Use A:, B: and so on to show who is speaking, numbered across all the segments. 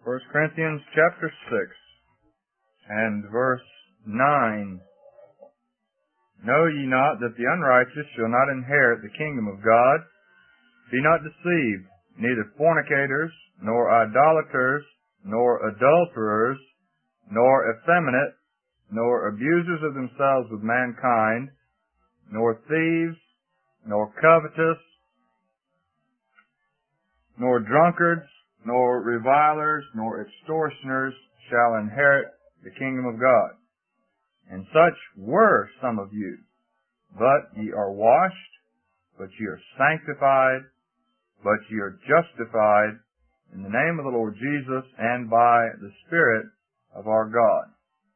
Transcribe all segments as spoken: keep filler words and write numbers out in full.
A: First Corinthians chapter six and verse nine. Know ye not that the unrighteous shall not inherit the kingdom of God? Be not deceived, neither fornicators, nor idolaters, nor adulterers, nor effeminate, nor abusers of themselves with mankind, nor thieves, nor covetous, nor drunkards, nor revilers, nor extortioners shall inherit the kingdom of God. And such were some of you. But ye are washed, but ye are sanctified, but ye are justified in the name of the Lord Jesus and by the Spirit of our God.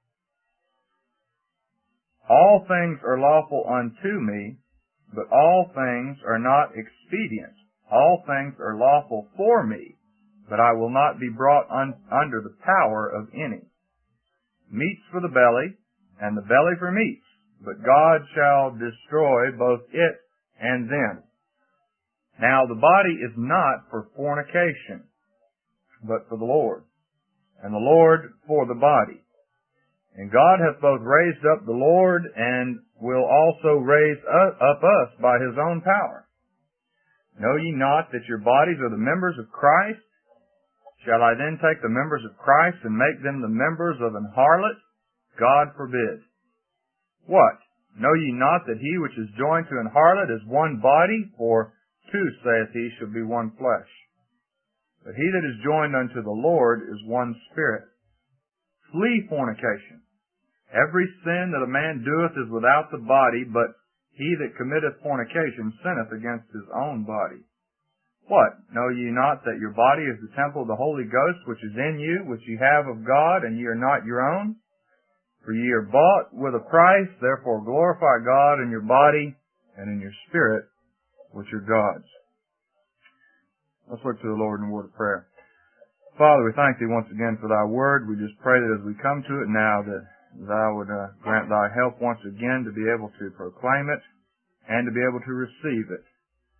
A: All things are lawful unto me, but all things are not expedient. All things are lawful for me, but I will not be brought un- under the power of any. Meats for the belly, and the belly for meats, but God shall destroy both it and them. Now the body is not for fornication, but for the Lord, and the Lord for the body. And God hath both raised up the Lord, and will also raise up us by his own power. Know ye not that your bodies are the members of Christ? Shall I then take the members of Christ and make them the members of an harlot? God forbid. What? Know ye not that he which is joined to an harlot is one body? For two, saith he, shall be one flesh. But he that is joined unto the Lord is one spirit. Flee fornication. Every sin that a man doeth is without the body, but he that committeth fornication sinneth against his own body. What? Know ye not that your body is the temple of the Holy Ghost, which is in you, which ye have of God, and ye are not your own? For ye are bought with a price, therefore glorify God in your body and in your spirit, which are God's. Let's look to the Lord in a word of prayer. Father, we thank thee once again for thy word. We just pray that as we come to it now, that thou would uh, grant thy help once again to be able to proclaim it and to be able to receive it.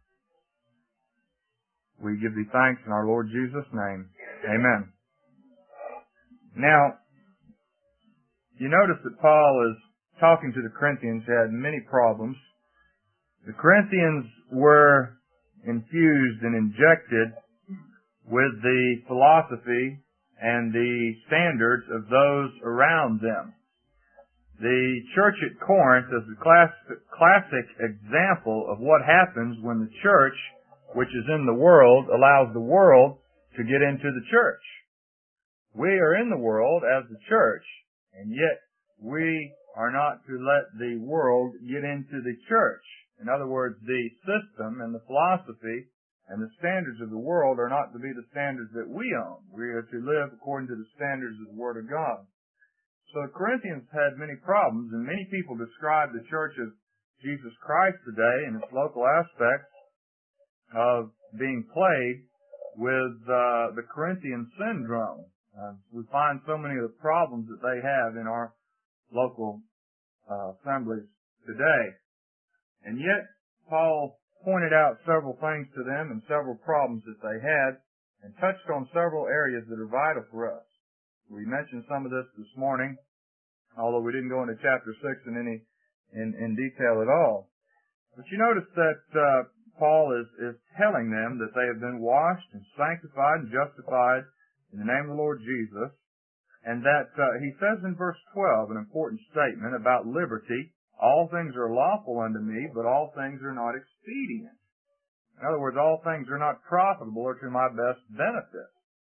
A: We give thee thanks in our Lord Jesus' name. Amen. Now, you notice that Paul is talking to the Corinthians who had many problems. The Corinthians were infused and injected with the philosophy and the standards of those around them. The church at Corinth is a class, classic example of what happens when the church, which is in the world, allows the world to get into the church. We are in the world as the church, and yet we are not to let the world get into the church. In other words, the system and the philosophy and the standards of the world are not to be the standards that we own. We are to live according to the standards of the Word of God. So the Corinthians had many problems, and many people describe the Church of Jesus Christ today in its local aspects of being plagued with uh, the Corinthian syndrome. Uh, we find so many of the problems that they have in our local uh, assemblies today. And yet, Paul pointed out several things to them and several problems that they had and touched on several areas that are vital for us. We mentioned some of this this morning, although we didn't go into chapter six in any in, in detail at all. But you notice that uh, Paul is, is telling them that they have been washed and sanctified and justified in the name of the Lord Jesus, and that uh, he says in verse twelve an important statement about liberty. All things are lawful unto me, but all things are not expedient. In other words, all things are not profitable or to my best benefit.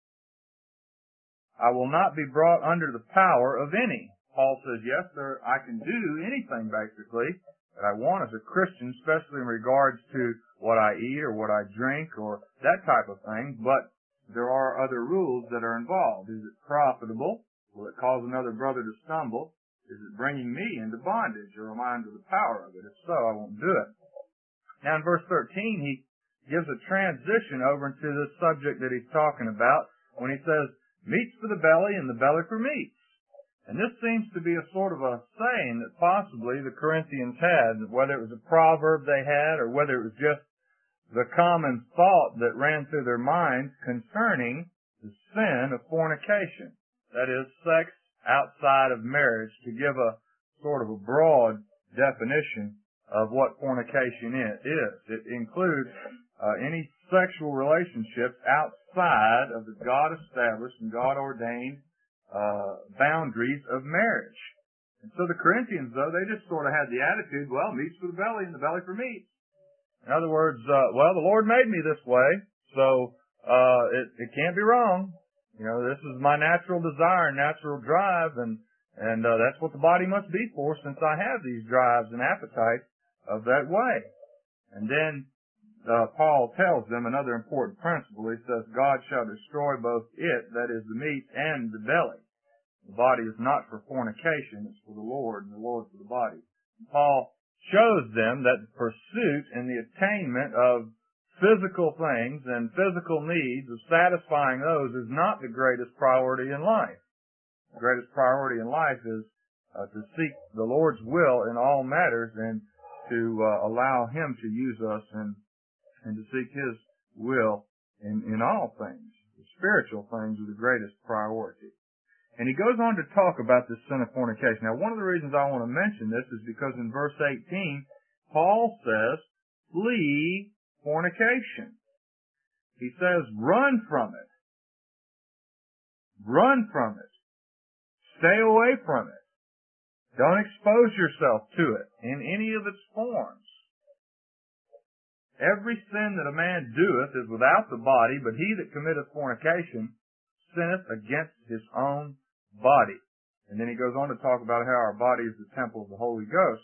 A: I will not be brought under the power of any. Paul says, yes, sir, I can do anything basically that I want as a Christian, especially in regards to what I eat or what I drink or that type of thing, but there are other rules that are involved. Is it profitable? Will it cause another brother to stumble? Is it bringing me into bondage, or am I under the power of it? If so, I won't do it. Now in verse thirteen, he gives a transition over into this subject that he's talking about when he says, meats for the belly and the belly for meats. And this seems to be a sort of a saying that possibly the Corinthians had, whether it was a proverb they had or whether it was just the common thought that ran through their minds concerning the sin of fornication. That is, sex outside of marriage, to give a sort of a broad definition of what fornication is. It includes uh, any sexual relationships outside of the God-established and God-ordained uh, boundaries of marriage. And so the Corinthians, though, they just sort of had the attitude, well, meat's for the belly and the belly for meat. In other words, uh, well, the Lord made me this way, so uh, it, it can't be wrong. You know, this is my natural desire and natural drive, and and uh, that's what the body must be for, since I have these drives and appetites of that way. And then uh, Paul tells them another important principle. He says, God shall destroy both it, that is the meat, and the belly. The body is not for fornication, it's for the Lord, and the Lord for the body. Paul shows them that the pursuit and the attainment of physical things and physical needs of satisfying those is not the greatest priority in life. The greatest priority in life is uh, to seek the Lord's will in all matters and to uh, allow Him to use us and and to seek His will in, in all things. The spiritual things are the greatest priority. And he goes on to talk about this sin of fornication. Now, one of the reasons I want to mention this is because in verse eighteen, Paul says, flee fornication. He says, run from it. Run from it. Stay away from it. Don't expose yourself to it in any of its forms. Every sin that a man doeth is without the body, but he that committeth fornication sinneth against his own body. And then he goes on to talk about how our body is the temple of the Holy Ghost.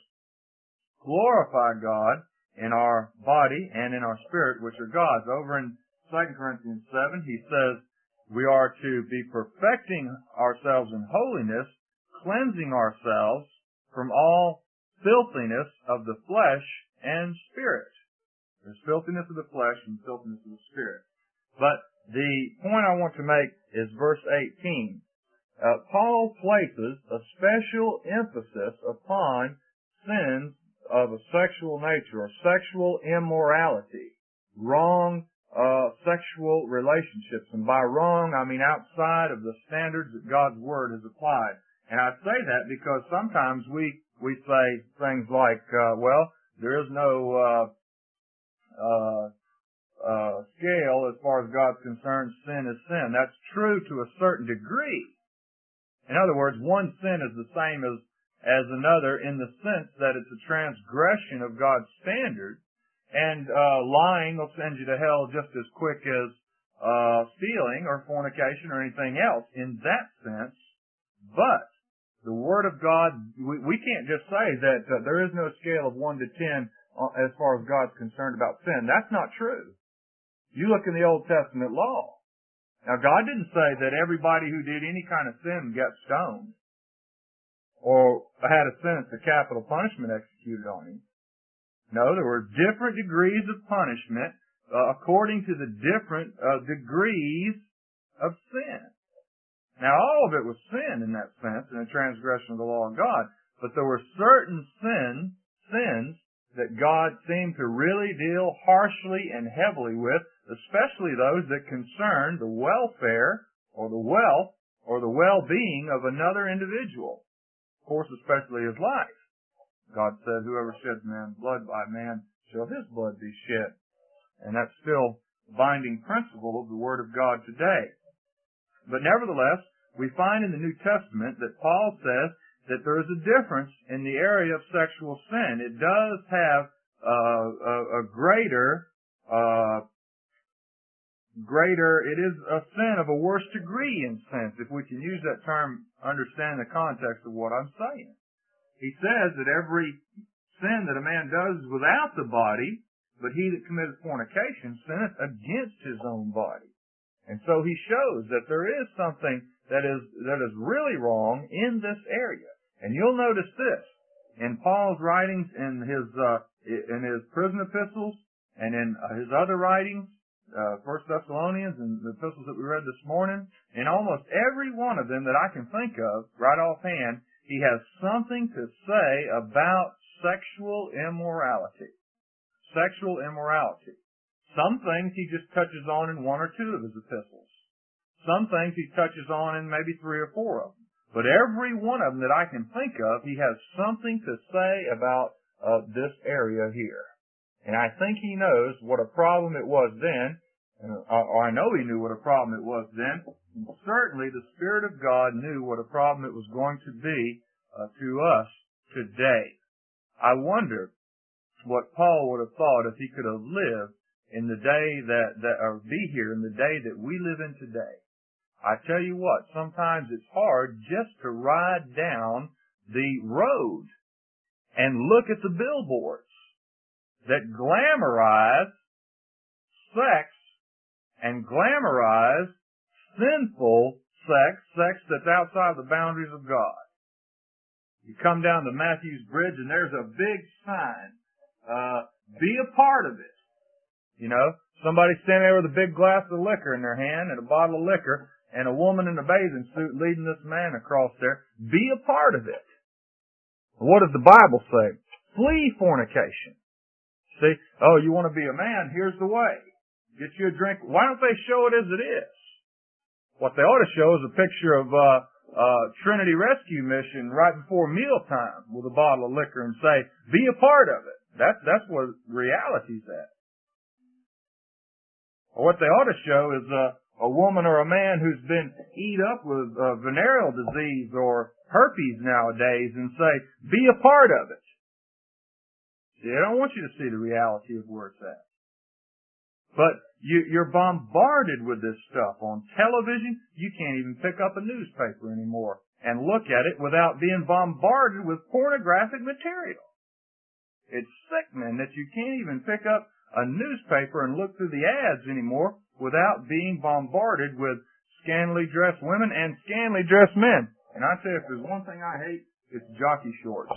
A: Glorify God in our body and in our spirit, which are God's. Over in Second Corinthians seven, he says, we are to be perfecting ourselves in holiness, cleansing ourselves from all filthiness of the flesh and spirit. There's filthiness of the flesh and filthiness of the spirit. But the point I want to make is verse eighteen. Uh, Paul places a special emphasis upon sins of a sexual nature, or sexual immorality, wrong uh, sexual relationships. And by wrong, I mean outside of the standards that God's Word has applied. And I say that because sometimes we, we say things like, uh, well, there is no uh, uh, uh, scale as far as God's concerned. Sin is sin. That's true to a certain degree. In other words, one sin is the same as as another in the sense that it's a transgression of God's standard, and uh, lying will send you to hell just as quick as uh, stealing or fornication or anything else in that sense. But the Word of God, we, we can't just say that uh, there is no scale of one to ten as far as God's concerned about sin. That's not true. You look in the Old Testament law. Now, God didn't say that everybody who did any kind of sin got stoned or had a sentence of capital punishment executed on him. No, there were different degrees of punishment uh, according to the different uh, degrees of sin. Now, all of it was sin in that sense, in a transgression of the law of God. But there were certain sin, sins that God seemed to really deal harshly and heavily with, especially those that concern the welfare or the wealth or the well-being of another individual. Of course, especially his life. God said, whoever sheds man's blood, by man shall his blood be shed. And that's still the binding principle of the Word of God today. But nevertheless, we find in the New Testament that Paul says that there is a difference in the area of sexual sin. It does have uh, a, a greater, uh, greater, it is a sin of a worse degree in sense, if we can use that term, understand the context of what I'm saying. He says that every sin that a man does is without the body, but he that committeth fornication sinneth against his own body. And so he shows that there is something that is that is really wrong in this area. And you'll notice this in Paul's writings, in his uh, in his prison epistles, and in uh, his other writings, uh, First Thessalonians and the epistles that we read this morning. In almost every one of them that I can think of, right offhand, he has something to say about sexual immorality. Sexual immorality. Some things he just touches on in one or two of his epistles. Some things he touches on in maybe three or four of them. But every one of them that I can think of, he has something to say about uh, this area here. And I think he knows what a problem it was then, uh, or I know he knew what a problem it was then. And certainly the Spirit of God knew what a problem it was going to be uh, to us today. I wonder what Paul would have thought if he could have lived in the day that, that, or be here in the day that we live in today. I tell you what, sometimes it's hard just to ride down the road and look at the billboards that glamorize sex and glamorize sinful sex, sex that's outside the boundaries of God. You come down to Matthews Bridge and there's a big sign, uh, be a part of it. You know, somebody standing there with a big glass of liquor in their hand and a bottle of liquor, and a woman in a bathing suit leading this man across there. Be a part of it. What does the Bible say? Flee fornication. See, oh, you want to be a man? Here's the way. Get you a drink. Why don't they show it as it is? What they ought to show is a picture of uh, uh, Trinity Rescue Mission right before mealtime with a bottle of liquor and say, be a part of it. That's, that's what reality's at. Or what they ought to show is uh, a woman or a man who's been eat up with uh, venereal disease or herpes nowadays and say, be a part of it. See, I don't want you to see the reality of where it's at. But you, you're bombarded with this stuff on television. You can't even pick up a newspaper anymore and look at it without being bombarded with pornographic material. It's sickening that you can't even pick up a newspaper and look through the ads anymore without being bombarded with scantily dressed women and scantily dressed men. And I tell you, if there's one thing I hate, it's jockey shorts.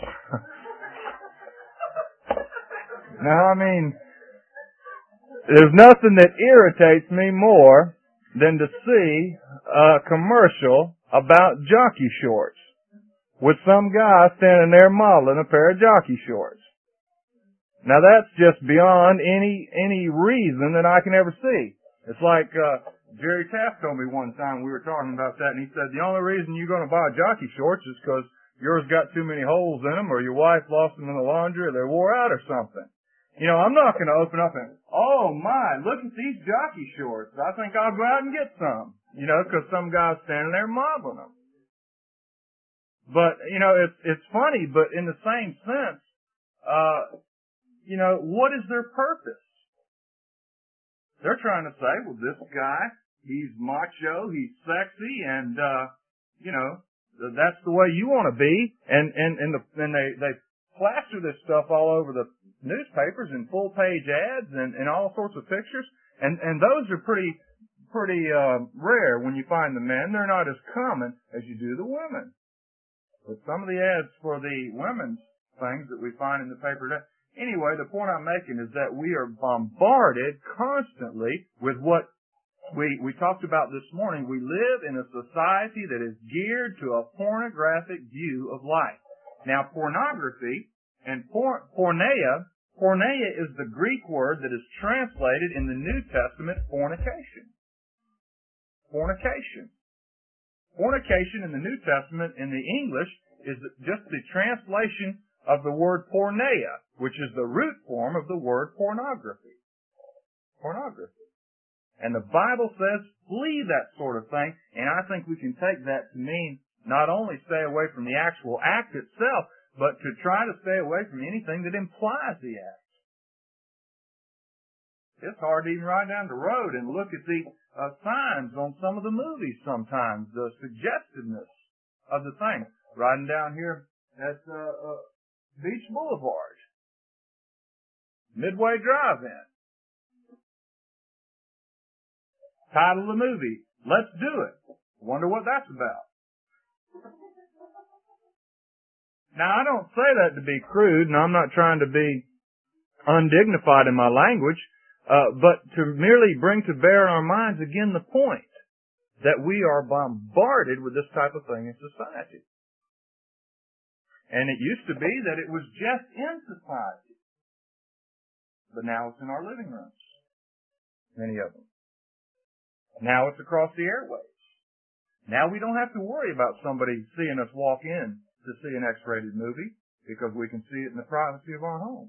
A: Now, I mean, there's nothing that irritates me more than to see a commercial about jockey shorts with some guy standing there modeling a pair of jockey shorts. Now that's just beyond any any reason that I can ever see. It's like uh Jerry Taft told me one time, we were talking about that, and he said, the only reason you're going to buy jockey shorts is because yours got too many holes in them, or your wife lost them in the laundry, or they wore out or something. You know, I'm not going to open up and, oh my, look at these jockey shorts. I think I'll go out and get some. You know, because some guy's standing there modeling them. But, you know, it's, it's funny, but in the same sense, uh, you know, what is their purpose? They're trying to say, well, this guy, he's macho, he's sexy, and, uh, you know, that's the way you want to be. And, and, and, the, and they, they plaster this stuff all over the newspapers and full page ads and, and all sorts of pictures. And, and those are pretty, pretty, uh, rare when you find the men. They're not as common as you do the women. But some of the ads for the women's things that we find in the paper today. Anyway, the point I'm making is that we are bombarded constantly with what we, we talked about this morning. We live in a society that is geared to a pornographic view of life. Now, pornography and por, porneia, porneia is the Greek word that is translated in the New Testament fornication. Fornication. Fornication in the New Testament in the English is just the translation of the word porneia, which is the root form of the word pornography. Pornography. And the Bible says, flee that sort of thing, and I think we can take that to mean not only stay away from the actual act itself, but to try to stay away from anything that implies the act. It's hard to even ride down the road and look at the uh, signs on some of the movies sometimes, the suggestiveness of the thing. Riding down here at uh, uh, Beach Boulevard, Midway Drive-In. Title of the movie, Let's Do It. Wonder what that's about. Now, I don't say that to be crude, and I'm not trying to be undignified in my language, uh, but to merely bring to bear in our minds again the point that we are bombarded with this type of thing in society. And it used to be that it was just in society. But now it's in our living rooms. Many of them. Now it's across the airwaves. Now we don't have to worry about somebody seeing us walk in to see an X-rated movie because we can see it in the privacy of our home.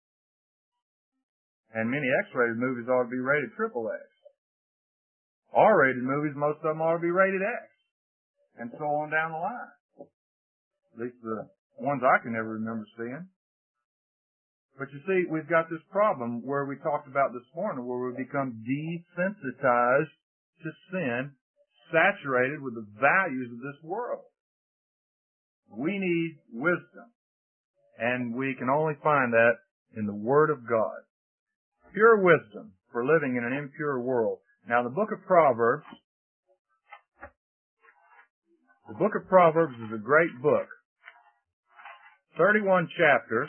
A: And many X-rated movies ought to be rated triple X. R-rated movies, most of them ought to be rated X. And so on down the line. At least the ones I can never remember seeing. But you see, we've got this problem where we talked about this morning, where we become desensitized to sin, saturated with the values of this world. We need wisdom. And we can only find that in the Word of God. Pure wisdom for living in an impure world. Now, the book of Proverbs, the book of Proverbs is a great book. thirty-one chapters.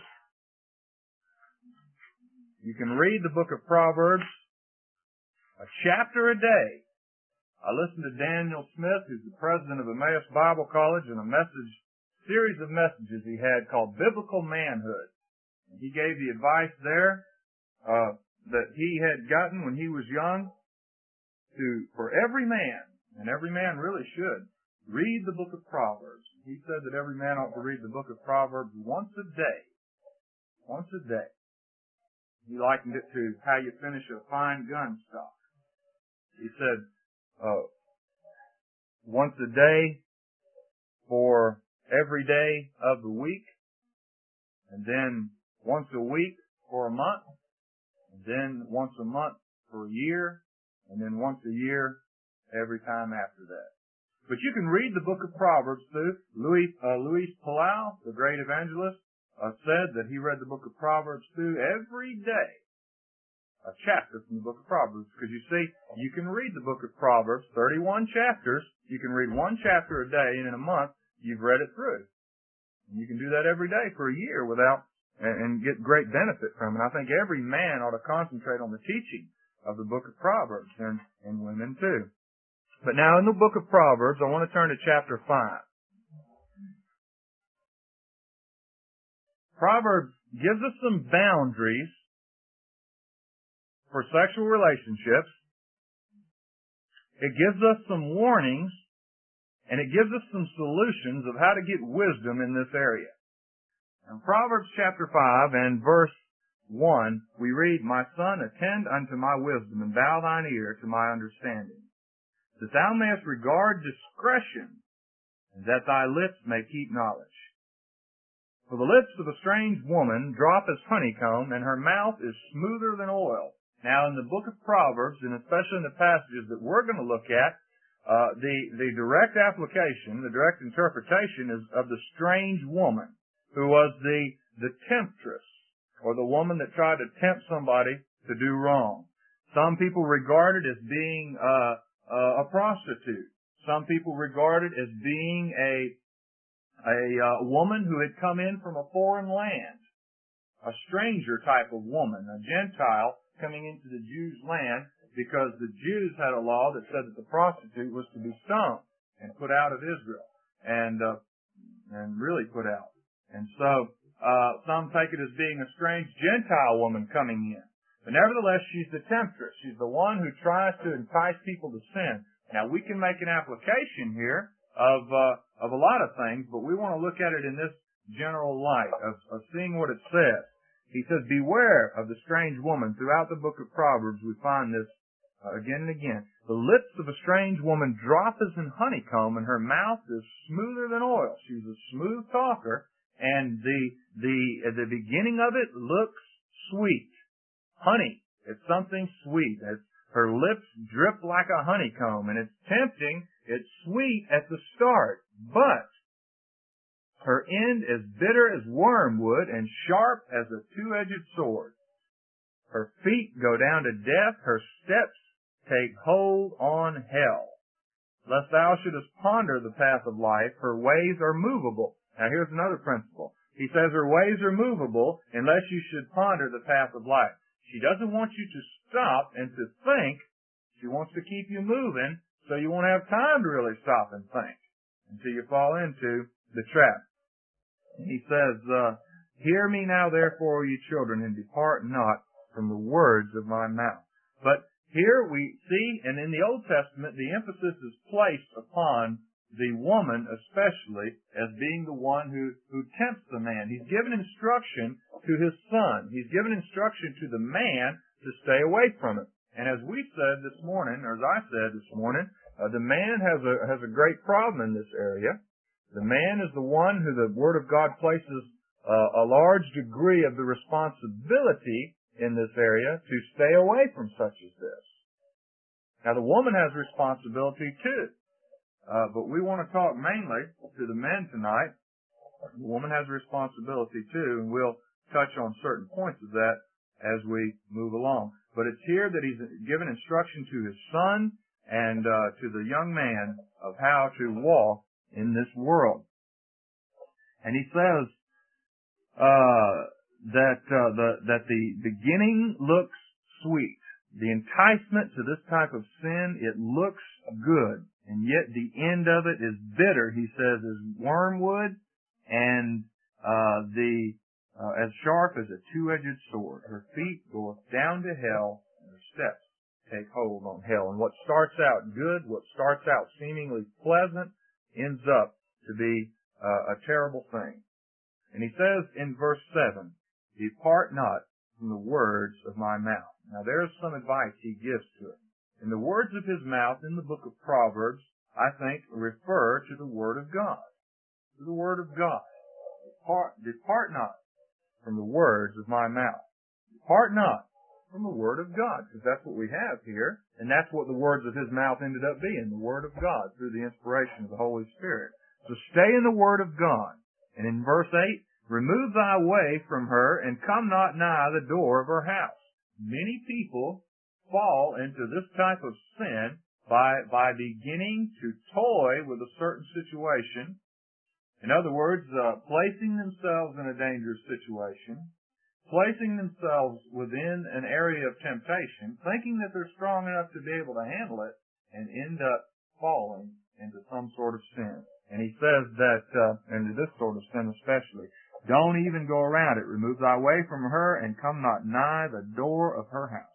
A: You can read the book of Proverbs a chapter a day. I listened to Daniel Smith, who's the president of Emmaus Bible College, and a message, series of messages he had called Biblical Manhood. And he gave the advice there uh, that he had gotten when he was young to, for every man, and every man really should, read the book of Proverbs. He said that every man ought to read the book of Proverbs once a day. Once a day. He likened it to how you finish a fine gun stock. He said, uh, once a day for every day of the week, and then once a week for a month, and then once a month for a year, and then once a year every time after that. But you can read the book of Proverbs too. Louis, uh, Luis Palau, the great evangelist, uh, said that he read the book of Proverbs too every day. A chapter from the book of Proverbs. Because you see, you can read the book of Proverbs, thirty-one chapters. You can read one chapter a day, and in a month, you've read it through. And you can do that every day for a year without, and, and get great benefit from it. I think every man ought to concentrate on the teaching of the book of Proverbs, and, and women too. But now in the book of Proverbs, I want to turn to chapter five. Proverbs gives us some boundaries for sexual relationships. It gives us some warnings, and it gives us some solutions of how to get wisdom in this area. In Proverbs chapter five and verse one, we read, "My son, attend unto my wisdom, and bow thine ear to my understanding, that thou mayest regard discretion, and that thy lips may keep knowledge. For the lips of a strange woman drop as honeycomb, and her mouth is smoother than oil." Now, in the book of Proverbs, and especially in the passages that we're going to look at, uh, the, the direct application, the direct interpretation is of the strange woman, who was the, the temptress, or the woman that tried to tempt somebody to do wrong. Some people regard it as being uh, uh, a prostitute. Some people regard it as being a a uh, woman who had come in from a foreign land, a stranger type of woman, a Gentile coming into the Jews' land, because the Jews had a law that said that the prostitute was to be stoned and put out of Israel, and uh, and really put out. And so uh, some take it as being a strange Gentile woman coming in. But nevertheless, she's the temptress. She's the one who tries to entice people to sin. Now, we can make an application here of uh, of a lot of things, but we want to look at it in this general light of, of seeing what it says. He says, "Beware of the strange woman." Throughout the book of Proverbs, we find this uh, again and again. "The lips of a strange woman drop as in honeycomb, and her mouth is smoother than oil." She's a smooth talker, and the the at the beginning of it looks sweet. Honey. It's something sweet. It's, her lips drip like a honeycomb, and it's tempting. It's sweet at the start, but her end is bitter as wormwood and sharp as a two-edged sword. Her feet go down to death. Her steps take hold on hell. Lest thou shouldest ponder the path of life, her ways are movable. Now here's another principle. He says her ways are movable unless you should ponder the path of life. She doesn't want you to stop and to think. She wants to keep you moving so you won't have time to really stop and think until you fall into the trap. And he says, uh, "Hear me now, therefore, ye children, and depart not from the words of my mouth." But here we see, and in the Old Testament, the emphasis is placed upon the woman especially as being the one who, who tempts the man. He's given instruction to his son. He's given instruction to the man to stay away from it. And as we said this morning, or as I said this morning, uh, the man has a, has a great problem in this area. The man is the one who the Word of God places uh, a large degree of the responsibility in this area to stay away from such as this. Now the woman has responsibility too. Uh, but we want to talk mainly to the men tonight. The woman has a responsibility too, and we'll touch on certain points of that as we move along. But it's here that he's given instruction to his son and uh, to the young man of how to walk in this world. And he says uh, that uh, the that the beginning looks sweet. The enticement to this type of sin, it looks good. And yet the end of it is bitter, he says, as wormwood and uh, the uh, as sharp as a two-edged sword. Her feet go down to hell, and her steps take hold on hell. And what starts out good, what starts out seemingly pleasant, ends up to be uh, a terrible thing. And he says in verse seven, "Depart not from the words of my mouth." Now there's some advice he gives to it. And the words of his mouth in the book of Proverbs, I think, refer to the Word of God. To the Word of God. Depart, depart not from the words of my mouth. Depart not from the Word of God, because that's what we have here, and that's what the words of his mouth ended up being, the Word of God, through the inspiration of the Holy Spirit. So stay in the Word of God. And in verse eight, "Remove thy way from her, and come not nigh the door of her house." Many people fall into this type of sin by by beginning to toy with a certain situation. In other words, uh, placing themselves in a dangerous situation, placing themselves within an area of temptation, thinking that they're strong enough to be able to handle it, and end up falling into some sort of sin. And he says that, uh, into this sort of sin especially, don't even go around it. Remove thy way from her, and come not nigh the door of her house.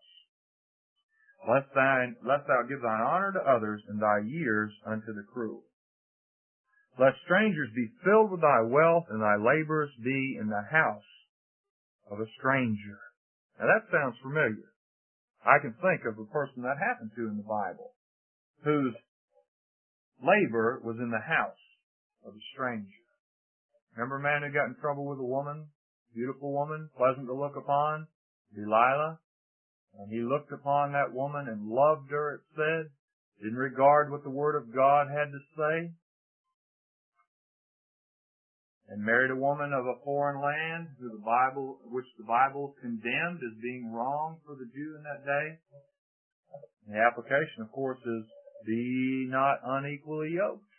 A: Lest thou, lest thou give thine honor to others, and thy years unto the cruel. Lest strangers be filled with thy wealth, and thy labors be in the house of a stranger. Now that sounds familiar. I can think of a person that happened to in the Bible, whose labor was in the house of a stranger. Remember a man who got in trouble with a woman, beautiful woman, pleasant to look upon, Delilah? And he looked upon that woman and loved her, it said, didn't regard what the Word of God had to say, and married a woman of a foreign land, who the Bible, which the Bible condemned as being wrong for the Jew in that day. And the application, of course, is be not unequally yoked.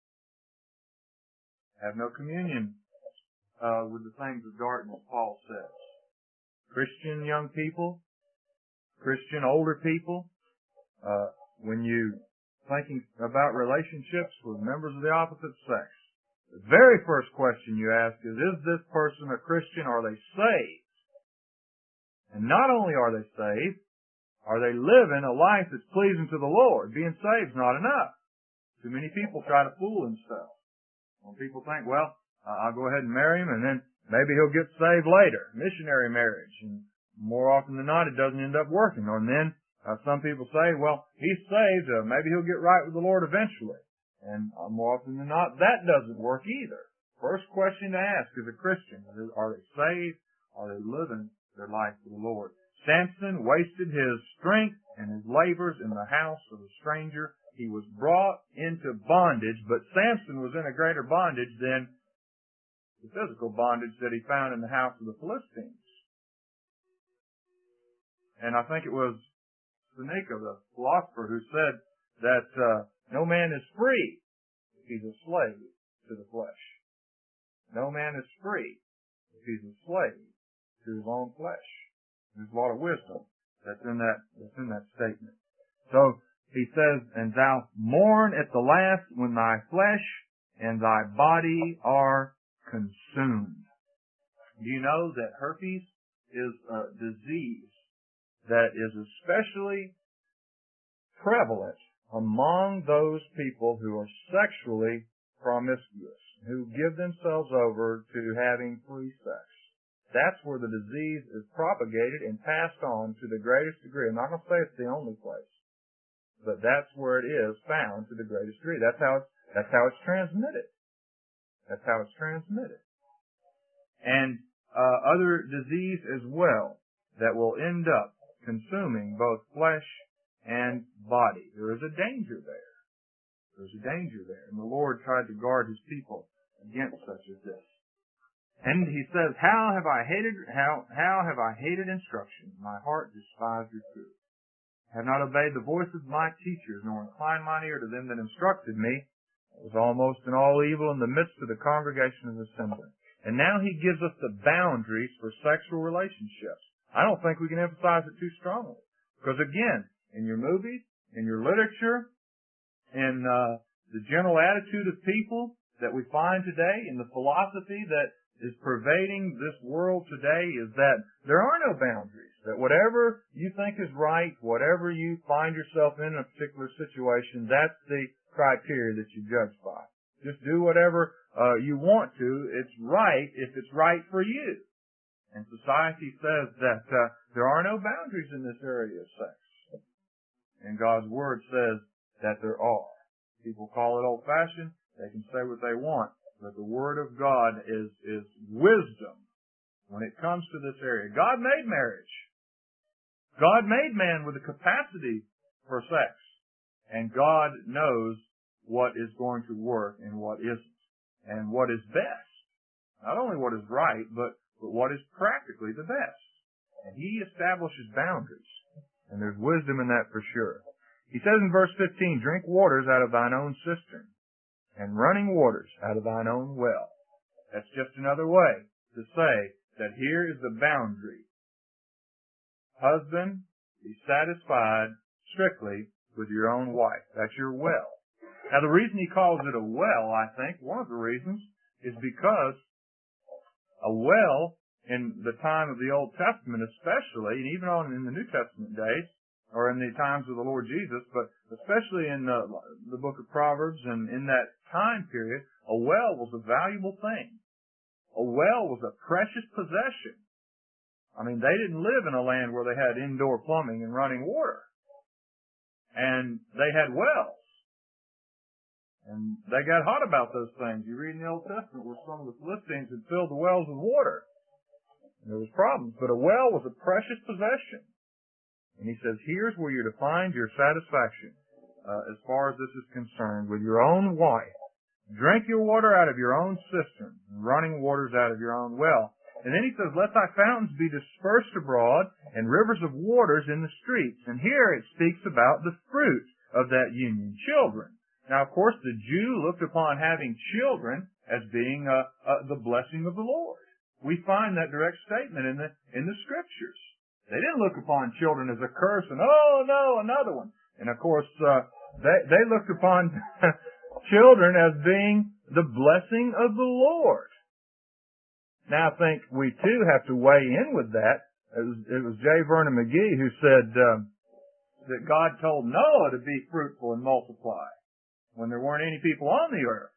A: Have no communion uh, with the things of darkness, Paul says. Christian young people, Christian older people, uh, when you thinking about relationships with members of the opposite sex, the very first question you ask is, is this person a Christian? Are they saved? And not only are they saved, are they living a life that's pleasing to the Lord? Being saved is not enough. Too many people try to fool themselves. When people think, well, uh, I'll go ahead and marry him, and then maybe he'll get saved later. Missionary marriage. And more often than not, it doesn't end up working. And then uh, some people say, well, he's saved. Uh, maybe he'll get right with the Lord eventually. And uh, more often than not, that doesn't work either. First question to ask is a Christian. Are they saved? Are they living their life for the Lord? Samson wasted his strength and his labors in the house of a stranger. He was brought into bondage, but Samson was in a greater bondage than the physical bondage that he found in the house of the Philistines. And I think it was Seneca, the philosopher, who said that uh, no man is free if he's a slave to the flesh. No man is free if he's a slave to his own flesh. There's a lot of wisdom that's in that, that's in that statement. So he says, and thou mourn at the last when thy flesh and thy body are consumed. Do you know that herpes is a disease that is especially prevalent among those people who are sexually promiscuous, who give themselves over to having free sex. That's where the disease is propagated and passed on to the greatest degree. I'm not going to say it's the only place, but that's where it is found to the greatest degree. That's how it's, that's how it's transmitted. That's how it's transmitted. And uh, other disease as well that will end up consuming both flesh and body. There is a danger there. There's a danger there. And the Lord tried to guard His people against such as this. And He says, How have I hated, how, how have I hated instruction? My heart despised reproof. Have not obeyed the voice of my teachers, nor inclined mine ear to them that instructed me. It was almost in all evil in the midst of the congregation of the assembly. And now He gives us the boundaries for sexual relationships. I don't think we can emphasize it too strongly. Because again, in your movies, in your literature, in uh, the general attitude of people that we find today, in the philosophy that is pervading this world today, is that there are no boundaries. That whatever you think is right, whatever you find yourself in a particular situation, that's the criteria that you judge by. Just do whatever uh, you want to. It's right if it's right for you. And society says that uh, there are no boundaries in this area of sex. And God's Word says that there are. People call it old-fashioned. They can say what they want. But the Word of God is, is wisdom when it comes to this area. God made marriage. God made man with a capacity for sex. And God knows what is going to work and what isn't. And what is best. Not only what is right, but, but what is practically the best. And He establishes boundaries. And there's wisdom in that for sure. He says in verse fifteen, Drink waters out of thine own cistern, and running waters out of thine own well. That's just another way to say that here is the boundary. Husband, be satisfied strictly with your own wife. That's your well. Now the reason he calls it a well, I think, one of the reasons, is because a well in the time of the Old Testament especially, and even on in the New Testament days, or in the times of the Lord Jesus, but especially in the, the book of Proverbs and in that time period, a well was a valuable thing. A well was a precious possession. I mean, they didn't live in a land where they had indoor plumbing and running water. And they had wells. And they got hot about those things. You read in the Old Testament where some of the Philistines had filled the wells with water. And there was problems. But a well was a precious possession. And he says, here's where you're to find your satisfaction uh, as far as this is concerned, with your own wife. Drink your water out of your own cistern, and running waters out of your own well. And then he says, let thy fountains be dispersed abroad, and rivers of waters in the streets. And here it speaks about the fruit of that union, children. Now, of course, the Jew looked upon having children as being uh, uh, the blessing of the Lord. We find that direct statement in the in the Scriptures. They didn't look upon children as a curse and, oh, no, another one. And, of course, uh, they, they looked upon children as being the blessing of the Lord. Now, I think we, too, have to weigh in with that. It was, it was J. Vernon McGee who said uh, that God told Noah to be fruitful and multiply when there weren't any people on the earth,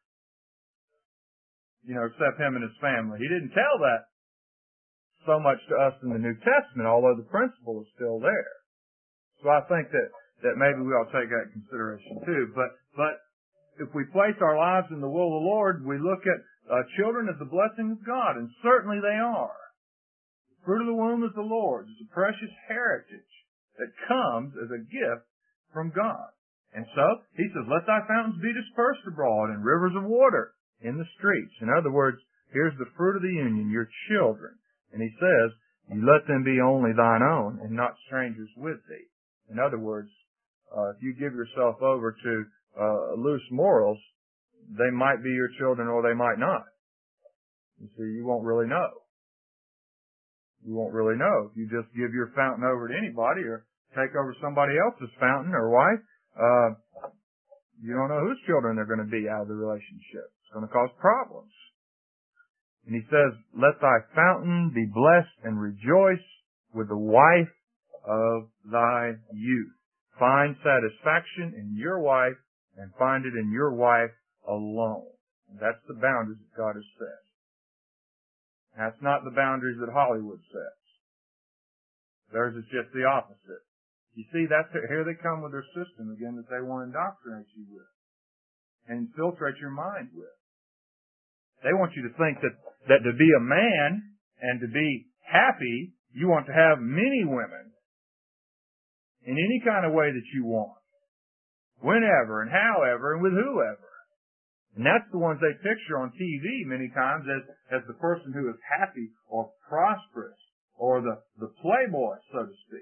A: you know, except him and his family. He didn't tell that so much to us in the New Testament, although the principle is still there. So I think that, that maybe we ought to take that into consideration too. But, but if we place our lives in the will of the Lord, we look at uh, children as the blessing of God, and certainly they are. The fruit of the womb is the Lord's. It's a precious heritage that comes as a gift from God. And so, he says, let thy fountains be dispersed abroad, and rivers of water in the streets. In other words, here's the fruit of the union, your children. And he says, you let them be only thine own, and not strangers with thee. In other words, uh, if you give yourself over to uh, loose morals, they might be your children or they might not. You see, you won't really know. You won't really know. If you just give your fountain over to anybody or take over somebody else's fountain or wife, uh, you don't know whose children they're going to be out of the relationship. It's going to cause problems. And he says, let thy fountain be blessed and rejoice with the wife of thy youth. Find satisfaction in your wife and find it in your wife alone. And that's the boundaries that God has set. That's not the boundaries that Hollywood sets. Theirs is just the opposite. You see, that's here they come with their system again that they want to indoctrinate you with and infiltrate your mind with. They want you to think that, that to be a man and to be happy, you want to have many women in any kind of way that you want. Whenever and however and with whoever. And that's the ones they picture on T V many times as, as the person who is happy or prosperous or the, the playboy, so to speak.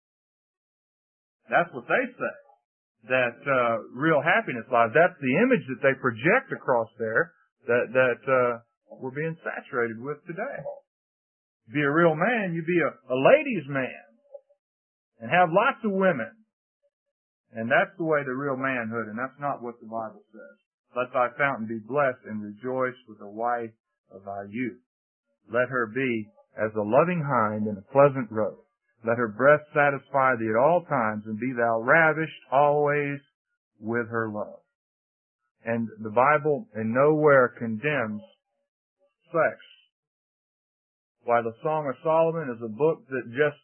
A: That's what they say. That uh, real happiness lies. That's the image that they project across there that, that uh, we're being saturated with today. Be a real man, you be a, a ladies' man and have lots of women. And that's the way to real manhood, and that's not what the Bible says. Let thy fountain be blessed and rejoice with the wife of thy youth. Let her be as a loving hind in a pleasant roe. Let her breast satisfy thee at all times, and be thou ravished always with her love. And the Bible in nowhere condemns sex. Why, the Song of Solomon is a book that just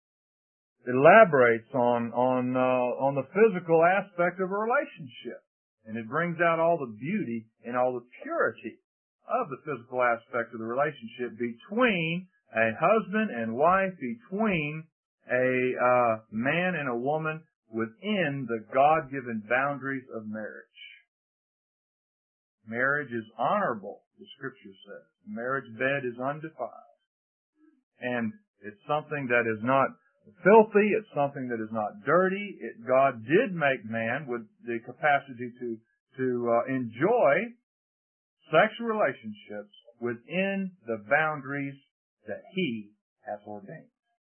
A: elaborates on on uh, on the physical aspect of a relationship. And it brings out all the beauty and all the purity of the physical aspect of the relationship between a husband and wife, between a uh, man and a woman within the God-given boundaries of marriage. Marriage is honorable, the Scripture says. The marriage bed is undefiled. And it's something that is not filthy. It's something that is not dirty. It, God did make man with the capacity to to uh, enjoy sexual relationships within the boundaries that He has ordained.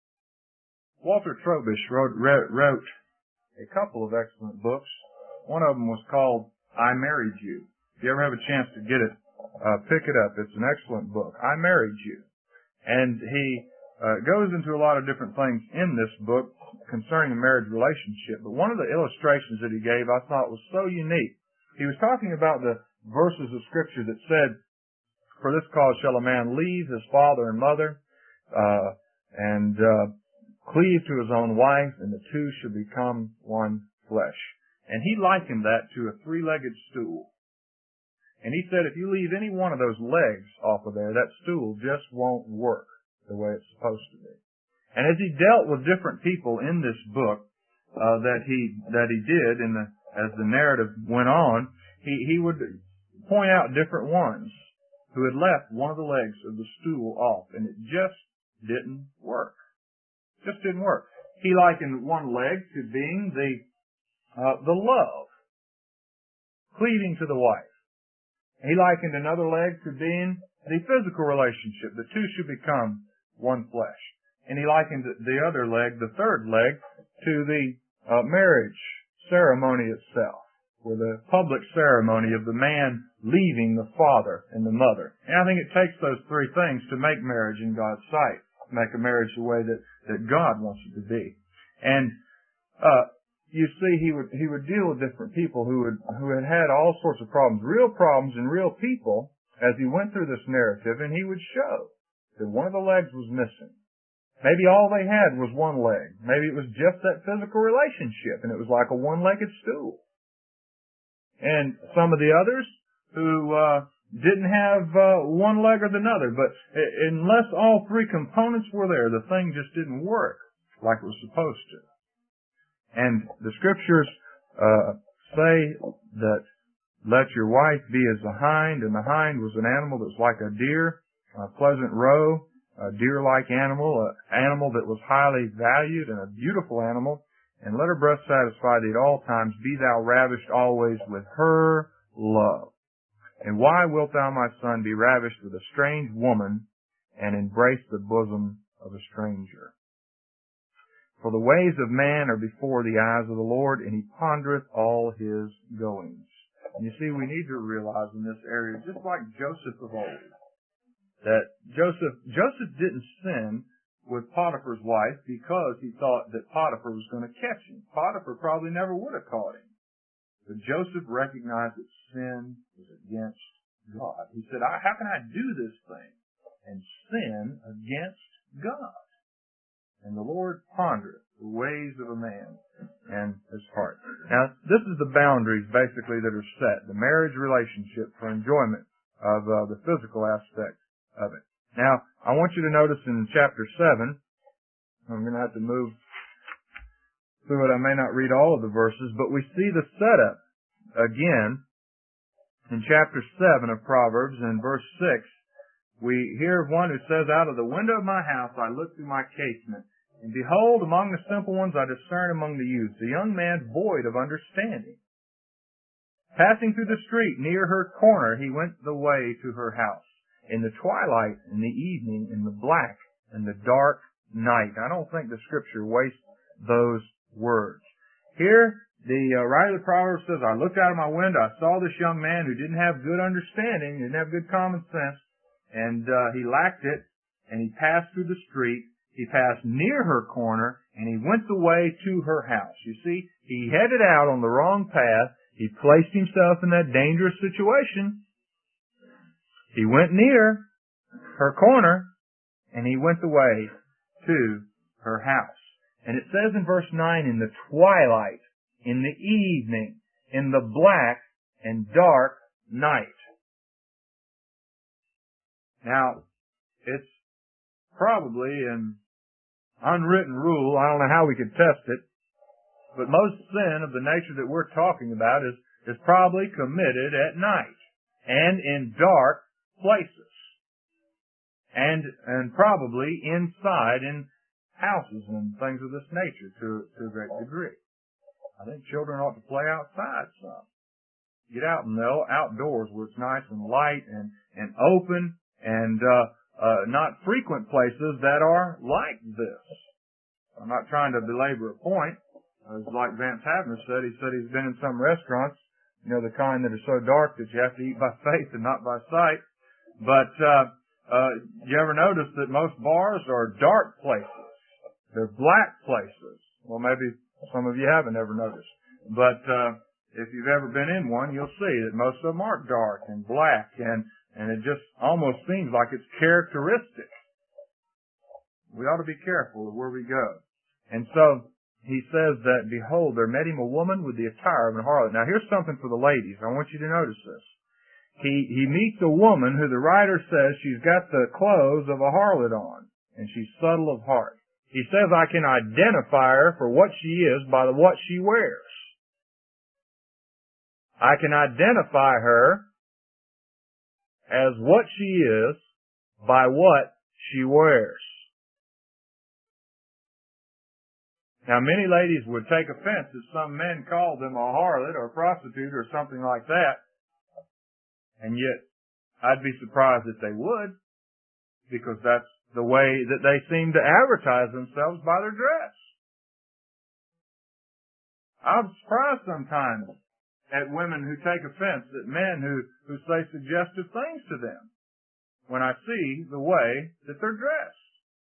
A: Walter Trobisch wrote, wrote a couple of excellent books. One of them was called I Married You. If you ever have a chance to get it, uh, pick it up. It's an excellent book. I Married You. And he Uh, goes into a lot of different things in this book concerning the marriage relationship. But one of the illustrations that he gave I thought was so unique. He was talking about the verses of Scripture that said, for this cause shall a man leave his father and mother, uh, and uh, cleave to his own wife, and the two shall become one flesh. And he likened that to a three-legged stool. And he said if you leave any one of those legs off of there, that stool just won't work the way it's supposed to be. And as he dealt with different people in this book uh, that he that he did, in the as the narrative went on, he he would point out different ones who had left one of the legs of the stool off, and it just didn't work. Just didn't work. He likened one leg to being the uh, the love, cleaving to the wife. He likened another leg to being the physical relationship. The two should become one flesh. And he likened the other leg, the third leg, to the uh, marriage ceremony itself, or the public ceremony of the man leaving the father and the mother. And I think it takes those three things to make marriage in God's sight, make a marriage the way that, that God wants it to be. And uh, you see, he would he would deal with different people who would who had had all sorts of problems, real problems and real people, as he went through this narrative, and he would show that one of the legs was missing. Maybe all they had was one leg. Maybe it was just that physical relationship, and it was like a one-legged stool. And some of the others who uh, didn't have uh, one leg or the other, but unless all three components were there, the thing just didn't work like it was supposed to. And the Scriptures uh, say that let your wife be as a hind, and the hind was an animal that was like a deer, a pleasant roe, a deer-like animal, an animal that was highly valued and a beautiful animal. And let her breast satisfy thee at all times. Be thou ravished always with her love. And why wilt thou, my son, be ravished with a strange woman and embrace the bosom of a stranger? For the ways of man are before the eyes of the Lord, and he pondereth all his goings. And you see, we need to realize in this area, just like Joseph of old, that Joseph Joseph didn't sin with Potiphar's wife because he thought that Potiphar was going to catch him. Potiphar probably never would have caught him. But Joseph recognized that sin was against God. He said, I, how can I do this thing and sin against God? And the Lord pondereth the ways of a man and his heart. Now, this is the boundaries basically that are set, the marriage relationship for enjoyment of uh, the physical aspect of it. Now, I want you to notice in chapter seven, I'm going to have to move through it. I may not read all of the verses, but we see the setup again in chapter seven of Proverbs. In verse six, we hear of one who says, out of the window of my house I look through my casement, and behold, among the simple ones I discern among the youths a young man void of understanding. Passing through the street near her corner, he went the way to her house. In the twilight, in the evening, in the black, in the dark night. I don't think the Scripture wastes those words. Here, the uh, writer of the Proverbs says, I looked out of my window, I saw this young man who didn't have good understanding, didn't have good common sense, and uh, he lacked it, and he passed through the street, he passed near her corner, and he went the way to her house. You see, he headed out on the wrong path, he placed himself in that dangerous situation. He went near her corner, and he went the way to her house. And it says in verse nine, in the twilight, in the evening, in the black and dark night. Now, it's probably an unwritten rule. I don't know how we could test it, but most sin of the nature that we're talking about is, is probably committed at night and in dark places, and and probably inside in houses and things of this nature to, to a great degree. I think children ought to play outside some. Get out in the outdoors where it's nice and light and, and open and uh, uh, not frequent places that are like this. I'm not trying to belabor a point. As like Vance Havner said, he said he's been in some restaurants, you know, the kind that are so dark that you have to eat by faith and not by sight. But uh, uh, you ever notice that most bars are dark places? They're black places. Well, maybe some of you haven't ever noticed. But uh, if you've ever been in one, you'll see that most of them are dark and black, and, and it just almost seems like it's characteristic. We ought to be careful of where we go. And so he says that, behold, there met him a woman with the attire of an harlot. Now, here's something for the ladies. I want you to notice this. He, he meets a woman who the writer says she's got the clothes of a harlot on, and she's subtle of heart. He says, I can identify her for what she is by the, what she wears. I can identify her as what she is by what she wears. Now, many ladies would take offense if some men called them a harlot or a prostitute or something like that. And yet, I'd be surprised if they would, because that's the way that they seem to advertise themselves by their dress. I'm surprised sometimes at women who take offense at men who, who say suggestive things to them when I see the way that they're dressed.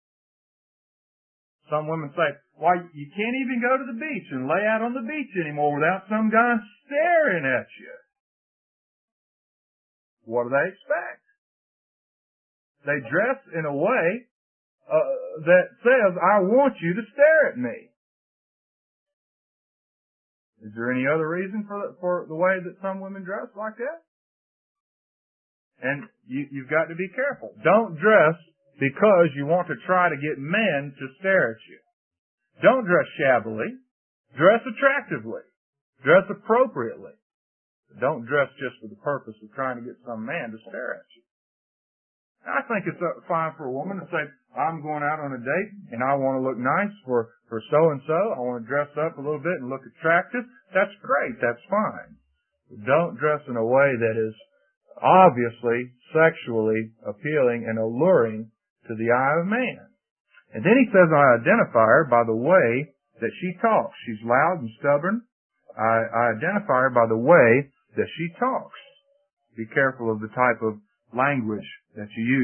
A: Some women say, why, you can't even go to the beach and lay out on the beach anymore without some guy staring at you. What do they expect? They dress in a way uh, that says, I want you to stare at me. Is there any other reason for the, for the way that some women dress like that? And you, you've got to be careful. Don't dress because you want to try to get men to stare at you. Don't dress shabbily. Dress attractively. Dress appropriately. Don't dress just for the purpose of trying to get some man to stare at you. I think it's fine for a woman to say, I'm going out on a date and I want to look nice for, for so-and-so. I want to dress up a little bit and look attractive. That's great. That's fine. But don't dress in a way that is obviously sexually appealing and alluring to the eye of man. And then he says, I identify her by the way that she talks. She's loud and stubborn. I, I identify her by the way that she talks. Be careful of the type of language that you use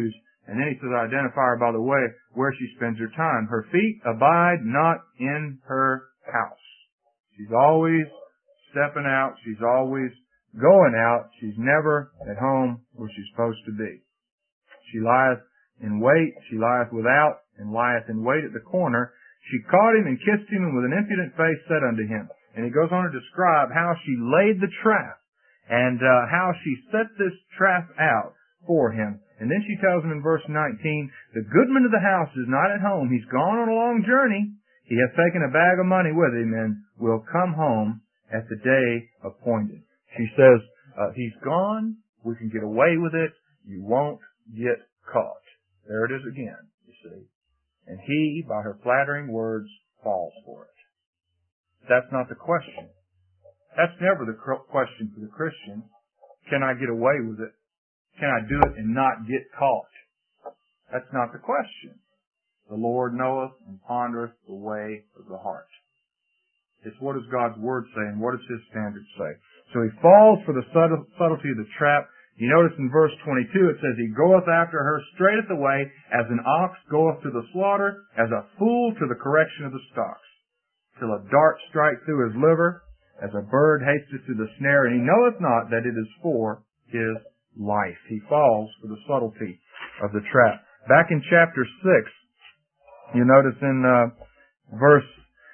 A: And then he says, I identify her by the way where she spends her time. Her feet abide not in her house. She's always stepping out. She's always going out. She's never at home where she's supposed to be. She lieth in wait. She lieth without and lieth in wait at the corner. She caught him and kissed him, and with an impudent face said unto him. And he goes on to describe how she laid the trap and uh, how she set this trap out for him. And then she tells him in verse nineteen, the goodman of the house is not at home. He's gone on a long journey. He hath taken a bag of money with him and will come home at the day appointed. She says, uh, he's gone. We can get away with it. You won't get caught. There it is again, you see. And he, by her flattering words, falls for it. That's not the question. That's never the question for the Christian. Can I get away with it? Can I do it and not get caught? That's not the question. The Lord knoweth and pondereth the way of the heart. It's what does God's Word say and what does His standards say. So he falls for the subtlety of the trap. You notice in verse twenty-two it says, he goeth after her straight at the way, as an ox goeth to the slaughter, as a fool to the correction of the stocks. Till a dart strike through his liver, as a bird hasteth to the snare, and he knoweth not that it is for his life. He falls for the subtlety of the trap. Back in chapter six, you notice in uh, verse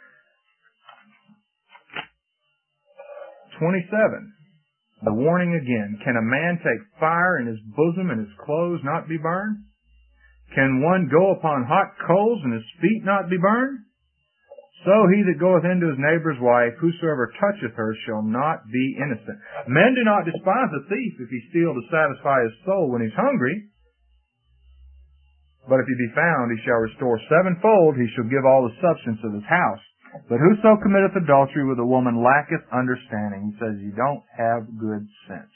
A: twenty-seven, the warning again. Can a man take fire in his bosom and his clothes not be burned? Can one go upon hot coals and his feet not be burned? So he that goeth into his neighbor's wife, whosoever toucheth her shall not be innocent. Men do not despise a thief if he steal to satisfy his soul when he's hungry. But if he be found, he shall restore sevenfold. He shall give all the substance of his house. But whoso committeth adultery with a woman lacketh understanding. He says, you don't have good sense.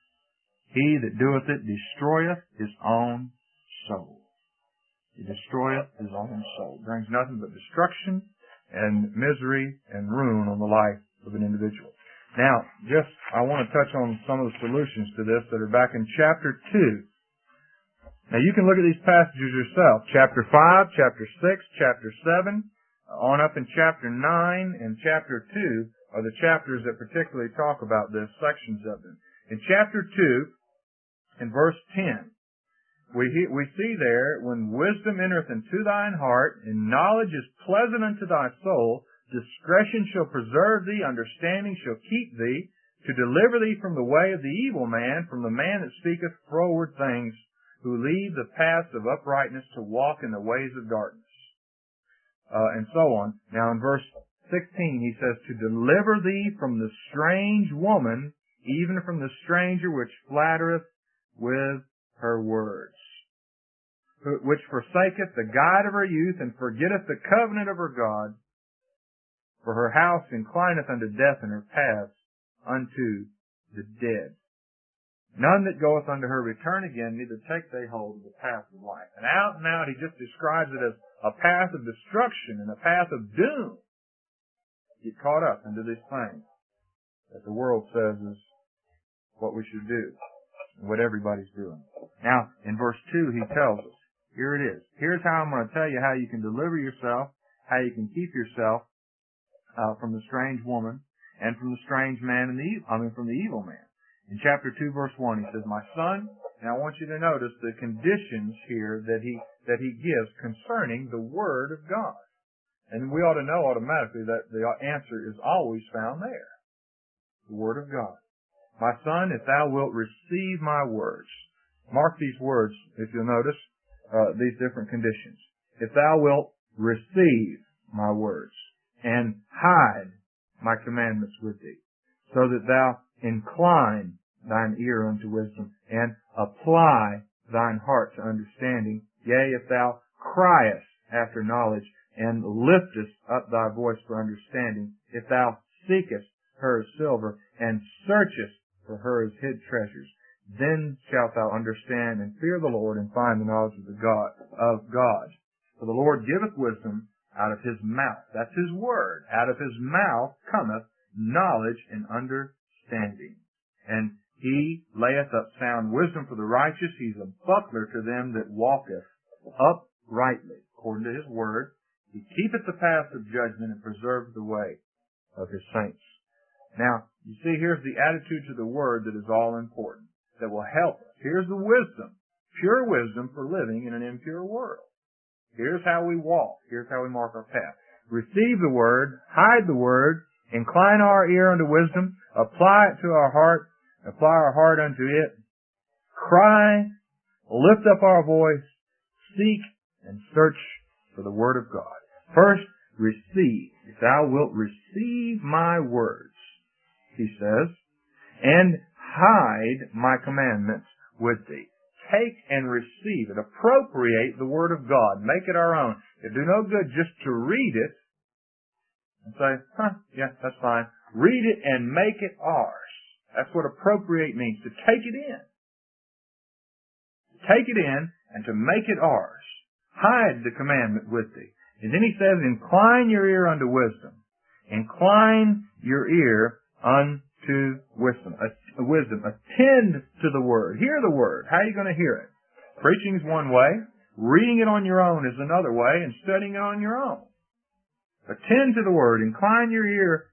A: He that doeth it destroyeth his own soul. He destroyeth his own soul. Brings nothing but destruction and misery and ruin on the life of an individual. Now, just, I want to touch on some of the solutions to this that are back in chapter two. Now, you can look at these passages yourself. Chapter five, chapter six, chapter seven, on up in chapter nine and chapter two are the chapters that particularly talk about this, sections of them. In chapter two, in verse ten, We we see there, when wisdom entereth into thine heart, and knowledge is pleasant unto thy soul, discretion shall preserve thee, understanding shall keep thee, to deliver thee from the way of the evil man, from the man that speaketh froward things, who leave the paths of uprightness to walk in the ways of darkness. Uh, and so on. Now in verse sixteen, he says, to deliver thee from the strange woman, even from the stranger which flattereth with her words, which forsaketh the guide of her youth, and forgetteth the covenant of her God. For her house inclineth unto death, and her paths unto the dead. None that goeth unto her return again, neither take they hold of the path of life. And out and out he just describes it as a path of destruction and a path of doom. Get caught up into this thing that the world says is what we should do, and what everybody's doing. Now, in verse two, he tells us, here it is. Here's how I'm going to tell you how you can deliver yourself, how you can keep yourself uh, from the strange woman and from the strange man and the I mean from the evil man. In chapter two, verse one, he says, my son, and I want you to notice the conditions here that he that he gives concerning the Word of God. And we ought to know automatically that the answer is always found there. The Word of God. My son, if thou wilt receive my words. Mark these words, if you'll notice, uh, these different conditions. If thou wilt receive my words, and hide my commandments with thee, so that thou incline thine ear unto wisdom, and apply thine heart to understanding. Yea, if thou criest after knowledge, and liftest up thy voice for understanding, if thou seekest her as silver, and searchest for her as hid treasures, then shalt thou understand and fear the Lord, and find the knowledge of the God of God. For the Lord giveth wisdom out of his mouth. That's his word. Out of his mouth cometh knowledge and understanding. And He layeth up sound wisdom for the righteous. He's a buckler to them that walketh uprightly, according to His word. He keepeth the path of judgment and preserveth the way of His saints. Now, you see, here's the attitude to the word that is all important, that will help us. Here's the wisdom, pure wisdom for living in an impure world. Here's how we walk. Here's how we mark our path. Receive the word, hide the word, incline our ear unto wisdom, apply it to our heart, apply our heart unto it, cry, lift up our voice, seek and search for the word of God. First, receive. If thou wilt receive my words, he says, and hide my commandments with thee. Take and receive it. Appropriate the word of God. Make it our own. It'd do no good just to read it and say, huh, yeah, that's fine. Read it and make it ours. That's what appropriate means, to take it in. Take it in and to make it ours. Hide the commandment with thee. And then he says, incline your ear unto wisdom. Incline your ear unto wisdom. Uh, wisdom. Attend to the word. Hear the word. How are you going to hear it? Preaching is one way. Reading it on your own is another way, and studying it on your own. Attend to the word. Incline your ear